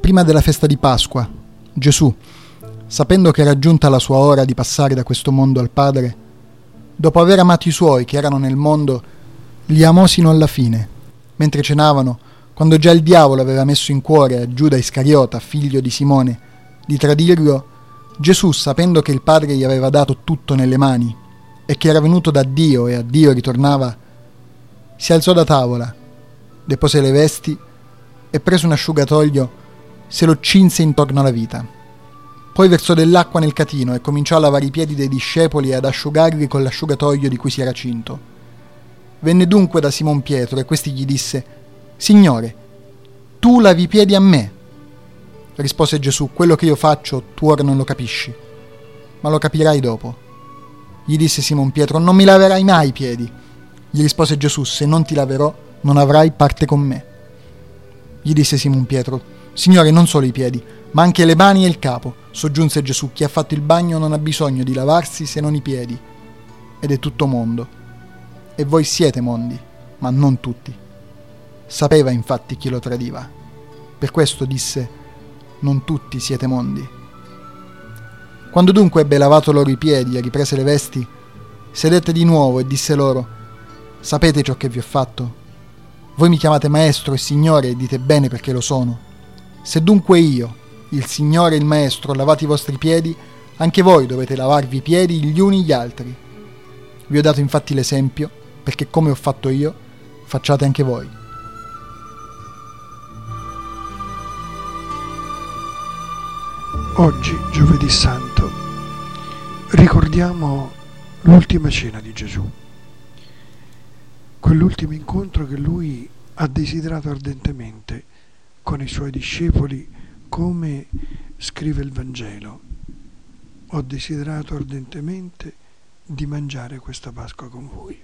Prima della festa di Pasqua, Gesù, sapendo che era giunta la sua ora di passare da questo mondo al Padre, dopo aver amato i suoi che erano nel mondo, li amò sino alla fine. Mentre cenavano, quando già il diavolo aveva messo in cuore a Giuda Iscariota, figlio di Simone, di tradirlo, Gesù, sapendo che il Padre gli aveva dato tutto nelle mani e che era venuto da Dio e a Dio ritornava, si alzò da tavola, depose le vesti e preso un asciugatoio se lo cinse intorno alla vita. Poi versò dell'acqua nel catino e cominciò a lavare i piedi dei discepoli e ad asciugarli con l'asciugatoio di cui si era cinto. Venne dunque da Simon Pietro e questi gli disse: «Signore, tu lavi i piedi a me?» Rispose Gesù: «Quello che io faccio tu ora non lo capisci, ma lo capirai dopo». Gli disse Simon Pietro: «Non mi laverai mai i piedi». Gli rispose Gesù: «Se non ti laverò, non avrai parte con me». Gli disse Simon Pietro: «Signore, non solo i piedi, ma anche le mani e il capo». Soggiunse Gesù: «Chi ha fatto il bagno non ha bisogno di lavarsi se non i piedi, ed è tutto mondo. E voi siete mondi, ma non tutti». Sapeva infatti chi lo tradiva. Per questo disse: «Non tutti siete mondi». Quando dunque ebbe lavato loro i piedi e riprese le vesti, sedette di nuovo e disse loro: «Sapete ciò che vi ho fatto? Voi mi chiamate Maestro e Signore e dite bene perché lo sono. Se dunque io, il Signore e il Maestro, ho lavato i vostri piedi, anche voi dovete lavarvi i piedi gli uni gli altri. Vi ho dato infatti l'esempio, perché come ho fatto io, facciate anche voi». Oggi, giovedì santo, ricordiamo l'ultima cena di Gesù, quell'ultimo incontro che lui ha desiderato ardentemente con i suoi discepoli, come scrive il Vangelo: «Ho desiderato ardentemente di mangiare questa Pasqua con voi».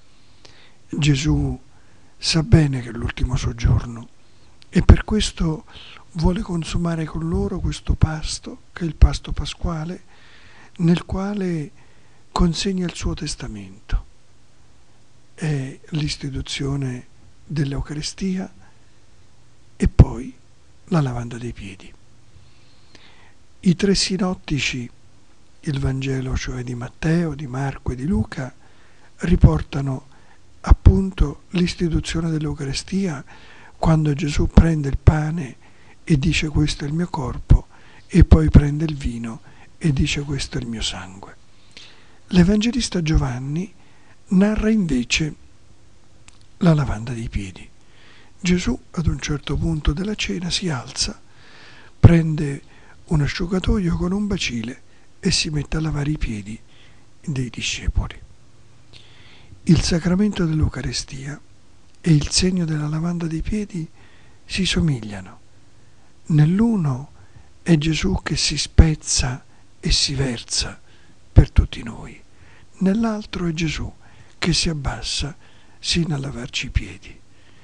Gesù sa bene che è l'ultimo suo giorno e per questo vuole consumare con loro questo pasto, che è il pasto pasquale, nel quale consegna il suo testamento. È l'istituzione dell'Eucaristia e poi la lavanda dei piedi. I tre sinottici, il Vangelo cioè di Matteo, di Marco e di Luca, riportano appunto l'istituzione dell'Eucaristia, quando Gesù prende il pane e dice: «Questo è il mio corpo», e poi prende il vino e dice: «Questo è il mio sangue». L'Evangelista Giovanni narra invece la lavanda dei piedi. Gesù ad un certo punto della cena si alza, prende un asciugatoio con un bacile e si mette a lavare i piedi dei discepoli. Il sacramento dell'Eucaristia e il segno della lavanda dei piedi si somigliano. Nell'uno è Gesù che si spezza e si versa per tutti noi, nell'altro è Gesù che si abbassa sino a lavarci i piedi.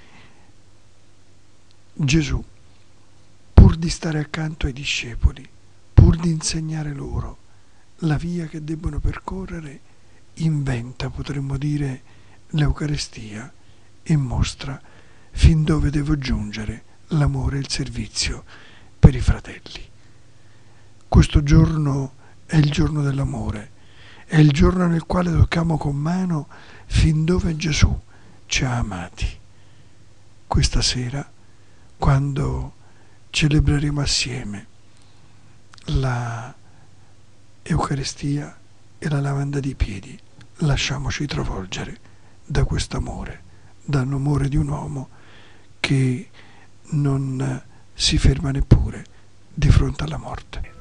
Gesù, pur di stare accanto ai discepoli, pur di insegnare loro la via che debbono percorrere, inventa, potremmo dire, l'Eucaristia e mostra fin dove devo giungere l'amore e il servizio per i fratelli. Questo giorno è il giorno dell'amore, è il giorno nel quale tocchiamo con mano fin dove Gesù ci ha amati. Questa sera, quando celebreremo assieme la Eucaristia e la lavanda dei piedi, lasciamoci travolgere da questo amore, dall'amore di un uomo che non si ferma neppure di fronte alla morte.